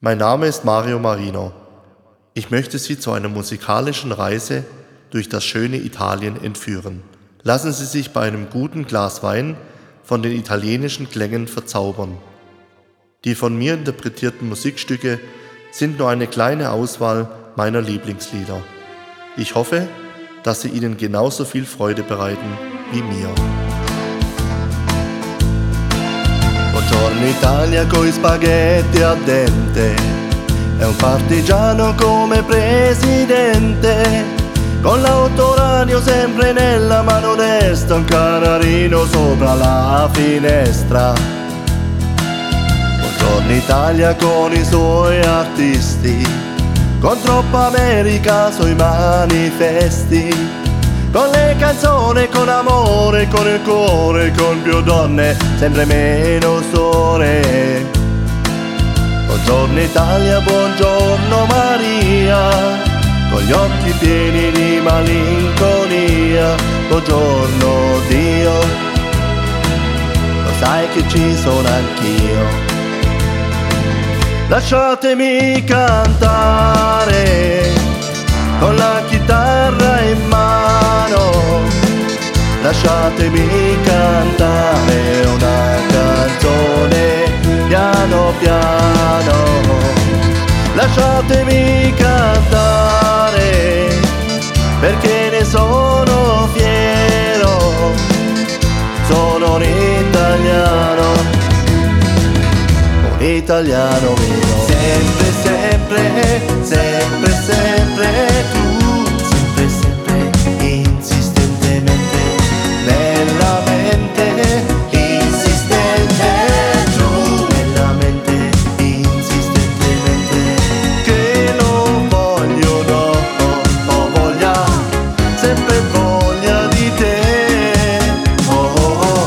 Mein Name ist Mario Marino. Ich möchte Sie zu einer musikalischen Reise durch das schöne Italien entführen. Lassen Sie sich bei einem guten Glas Wein von den italienischen Klängen verzaubern. Die von mir interpretierten Musikstücke sind nur eine kleine Auswahl meiner Lieblingslieder. Ich hoffe, dass sie Ihnen genauso viel Freude bereiten wie mir. Buongiorno Italia coi spaghetti al dente, è un partigiano come presidente, con l'autoradio sempre nella mano destra, un canarino sopra la finestra. Buongiorno Italia con i suoi artisti, con troppa America sui manifesti, con le canzoni, con amore, con il cuore, con più donne, sempre meno sole. Buongiorno Italia, buongiorno Maria, con gli occhi pieni di malinconia. Buongiorno Dio, lo sai che ci sono anch'io. Lasciatemi cantare con la chitarra in mano, lasciatemi cantare una canzone piano piano, lasciatemi cantare perché ne sono fiero, sono un italiano mio. Sempre, sempre, sempre, sempre tu, sempre, sempre, insistentemente, nella mente, insistente tu, nella mente, insistentemente, che non voglio, no, ho voglia, sempre voglia di te, oh, oh, oh.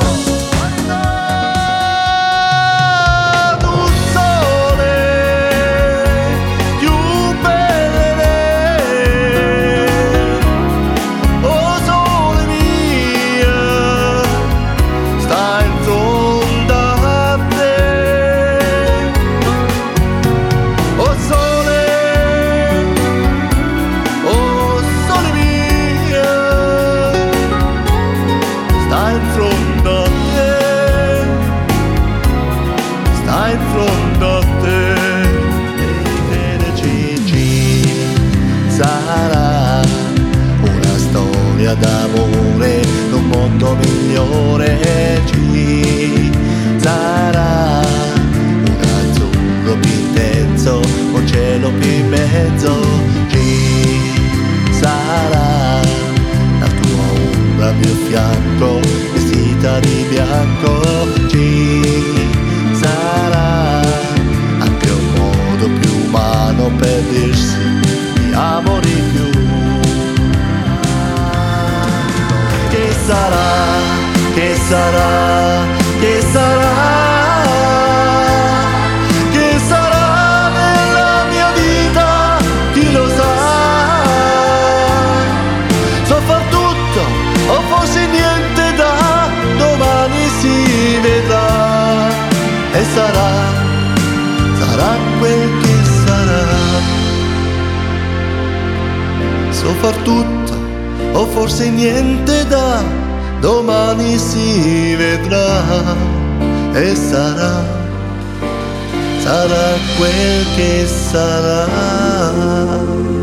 In fondo a te, ci sarà una storia d'amore, un mondo migliore, ci sarà un azzurro più intenso, un cielo più in mezzo, ci sarà la tua ombra più a fianco, vestita di bianco, ci sarà anche un modo più umano per dirsi ti amo di più. Che sarà, che sarà, che sarà, che sarà nella mia vita, chi lo sa? So far tutto o forse niente da domani si vedrà. E sarà quel che sarà. So far tutto, o forse niente da domani si vedrà. E sarà quel che sarà.